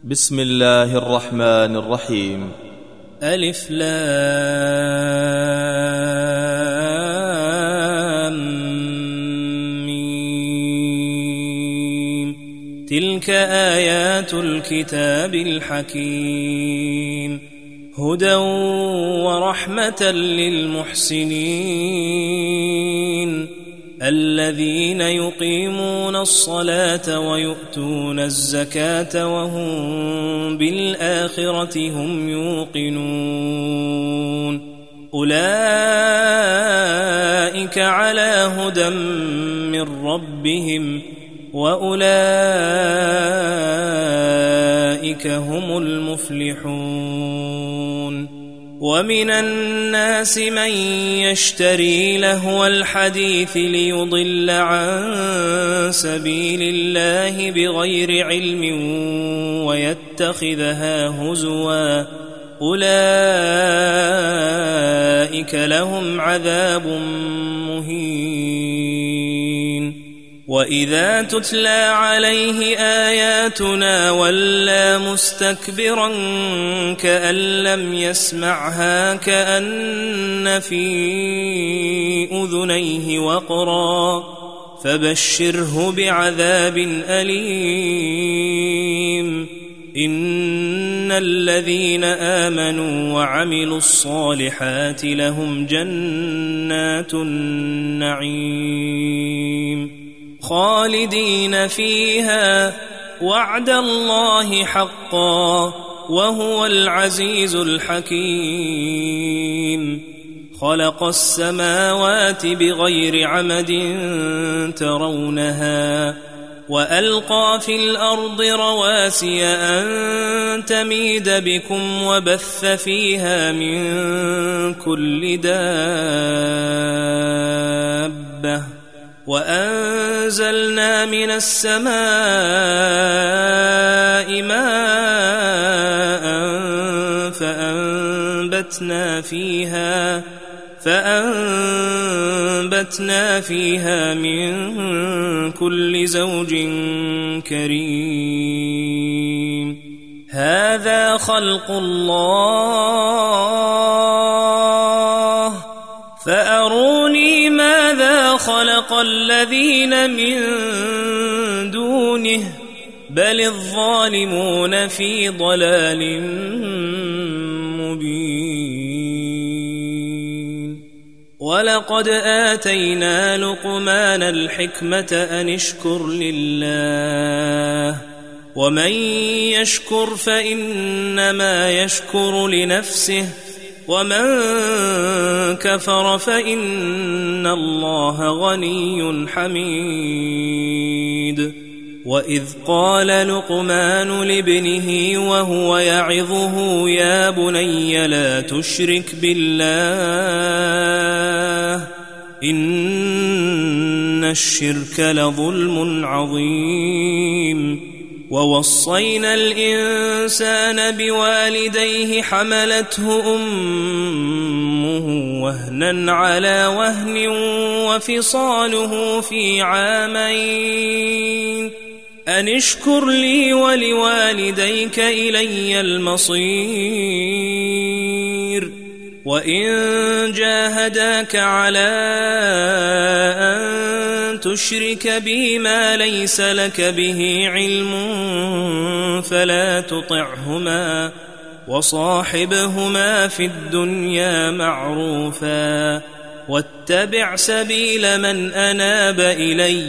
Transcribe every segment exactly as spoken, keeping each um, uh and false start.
بسم الله الرحمن الرحيم. ألف لام ميم. تلك آيات الكتاب الحكيم هدى ورحمة للمحسنين الذين يقيمون الصلاة ويؤتون الزكاة وهم بالآخرة هم يوقنون أولئك على هدى من ربهم وأولئك هم المفلحون. ومن الناس من يشتري لهو الحديث ليضل عن سبيل الله بغير علم ويتخذها هزوا أولئك لهم عذاب مهين. وإذا تتلى عليه آياتنا ولى مستكبرا كأن لم يسمعها كأن في أذنيه وقرا فبشره بعذاب أليم. إن الذين آمنوا وعملوا الصالحات لهم جنات النعيم خالدين فيها وعد الله حقا وهو العزيز الحكيم. خلق السماوات بغير عمد ترونها وألقى في الأرض رواسي أن تميد بكم وبث فيها من كل دابة وأنزلنا من السماء ماء فأنبتنا فيها فأنبتنا فيها من كل زوج كريم. هذا خلق الله فأروني ماذا خلق الذين من دونه بل الظالمون في ضلال مبين. ولقد آتينا لقمان الحكمة أن اشكر لله ومن يشكر فإنما يشكر لنفسه ومن كفر فإن الله غني حميد. وإذ قال لقمان لابنه وهو يعظه يا بني لا تشرك بالله إن الشرك لظلم عظيم. ووصينا الإنسان بوالديه حملته أمه وهنا على وهن وفصاله في عامين أن اشكر لي ولوالديك إلي المصير. وإن جاهداك على أن تشرك بي ما ليس لك به علم فلا تطعهما وصاحبهما في الدنيا معروفا واتبع سبيل من أناب إلي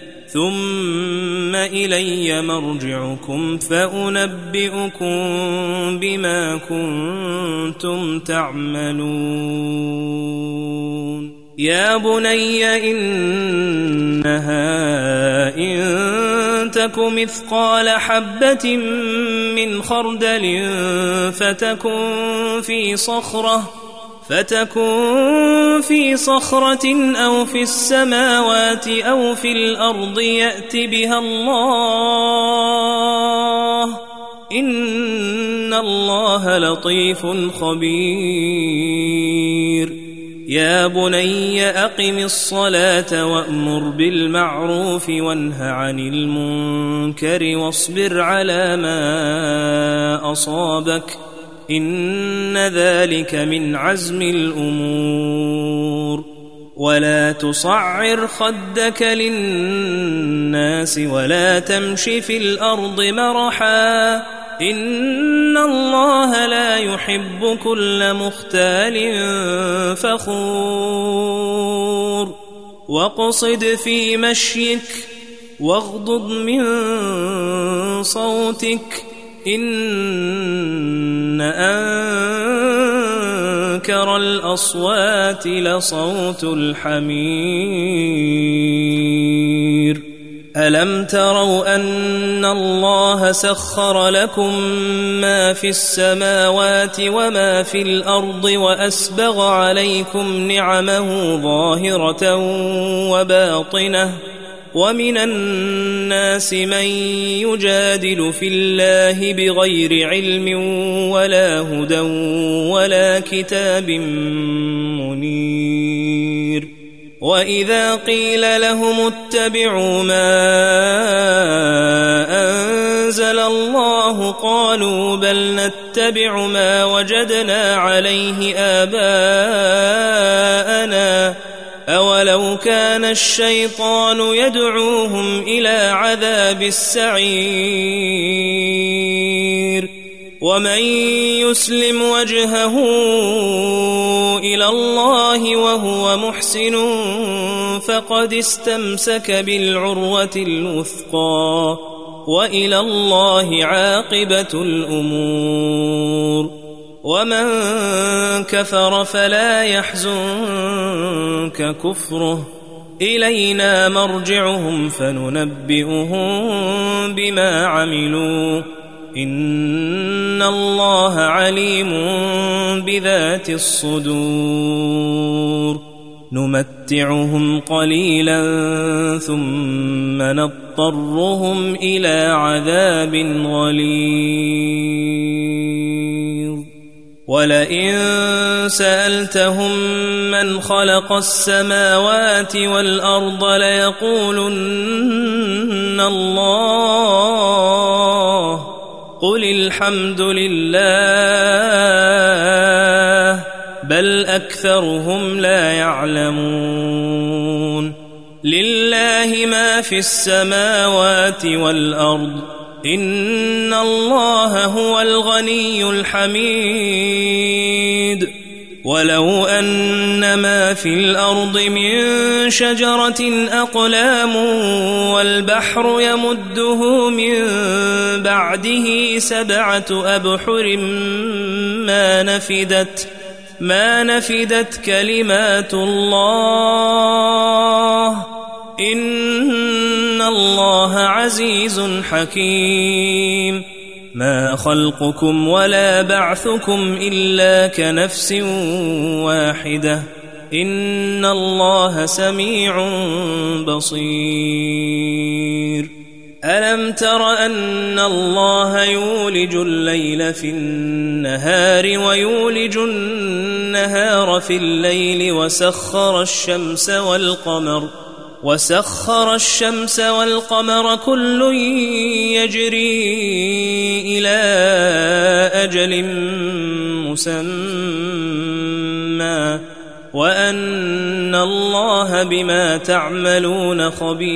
ثم إلي مرجعكم فأنبئكم بما كنتم تعملون. يا بني إنها إن تك مثقال حبة من خردل فتكن في صخرة فتكن في صخرة أو في السماوات أو في الأرض يأت بها الله إن الله لطيف خبير. يا بني أقم الصلاة وأمر بالمعروف وانه عن المنكر واصبر على ما ما أصابك إن ذلك من عزم الأمور ولا تصعر خدك للناس ولا تمش في الأرض مرحا إن الله لا يحب كل مختال فخور واقصد في مشيك واغضض من صوتك إن أنكر الأصوات لصوت الحمير ألم تروا أن الله سخر لكم ما في السماوات وما في الأرض وأسبغ عليكم نعمه ظاهرة وباطنة ومن الناس من يجادل في الله بغير علم ولا هدى ولا كتاب منير وإذا قيل لهم اتبعوا ما أنزل الله قالوا بل نتبع ما وجدنا عليه آباءنا أولو كان الشيطان يدعوهم إلى عذاب السعير ومن يسلم وجهه إلى الله وهو محسن فقد استمسك بالعروة الوثقى وإلى الله عاقبة الأمور ومن كفر فلا يحزنك كفره إلينا مرجعهم فننبئهم بما عملوا إن الله عليم بذات الصدور نمتعهم قليلا ثم نضطرهم إلى عذاب غليظ ولئن سألتهم من خلق السماوات والأرض ليقولن الله قل الحمد لله بل أكثرهم لا يعلمون لله ما في السماوات والأرض إن الله هو الغني الحميد ولو أن ما في الأرض من شجرة أقلام والبحر يمده من بعده سبعة أبحر ما نفدت ما نفدت كلمات الله إن الله عزيز حكيم ما خلقكم ولا بعثكم إلا كنفس واحدة إن الله سميع بصير ألم تر أن الله يولج الليل في النهار ويولج النهار في الليل وسخر الشمس والقمر وسخر الشمس والقمر كل يجري إلى أجل مسمى وأن الله بما تعملون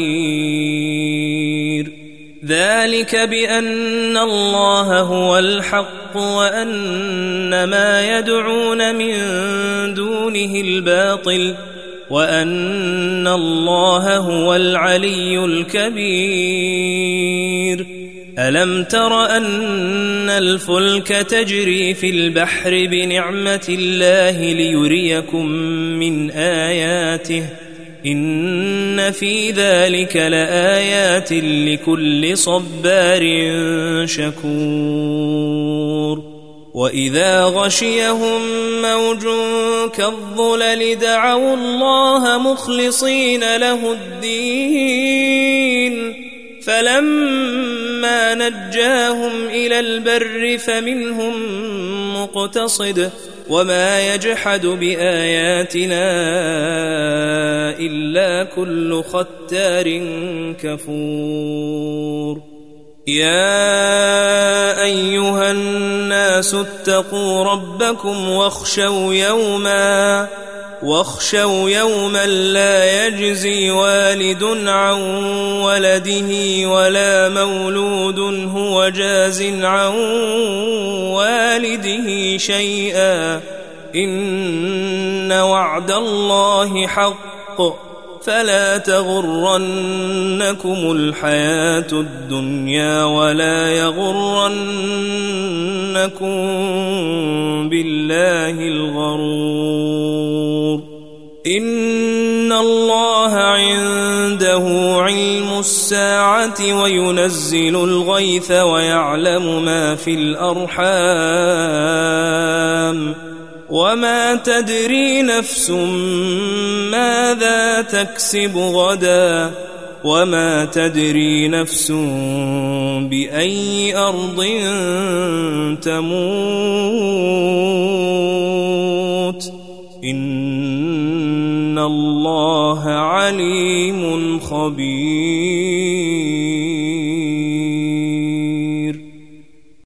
خبير ذلك بأن الله هو الحق وأن ما يدعون من دونه الباطل وأن الله هو العلي الكبير ألم تر أن الفلك تجري في البحر بنعمة الله ليريكم من آياته إن في ذلك لآيات لكل صبار شكور وإذا غشيهم موج كالظلل دعوا الله مخلصين له الدين فلما نجاهم إلى البر فمنهم مقتصد وما يجحد بآياتنا إلا كل ختار كفور يا أيها الناس اتقوا ربكم واخشوا يوما واخشوا يوما لا يجزي والد عن ولده ولا مولود هو جاز عن والده شيئا إن وعد الله حق فلا تغرنكم الحياة الدنيا ولا يغرنكم بالله الغرور إن الله عنده علم الساعة وينزل الغيث ويعلم ما في الأرحام وما تدري نفس ماذا تكسب غدا وما تدري نفس بأي أرض تموت إن الله عليم خبير.